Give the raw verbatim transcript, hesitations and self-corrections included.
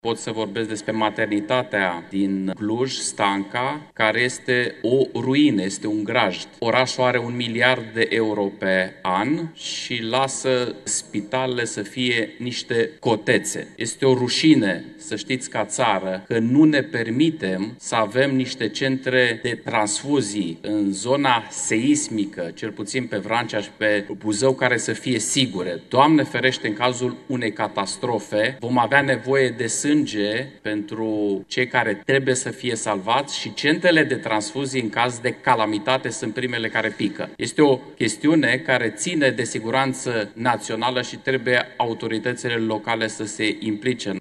Pot să vorbesc despre maternitatea din Cluj, Stanca, care este o ruină, este un grajd. Orașul are un miliard de euro pe an și lasă spitalele să fie niște cotețe. Este o rușine, să știți, ca țară, că nu ne permitem să avem niște centre de transfuzii în zona seismică, cel puțin pe Vrancea și pe Buzău, care să fie sigure. Doamne ferește, în cazul unei catastrofe, vom avea nevoie de sânge pentru cei care trebuie să fie salvați și centrele de transfuzii în caz de calamitate sunt primele care pică. Este o chestiune care ține de siguranță națională și trebuie autoritățile locale să se implice.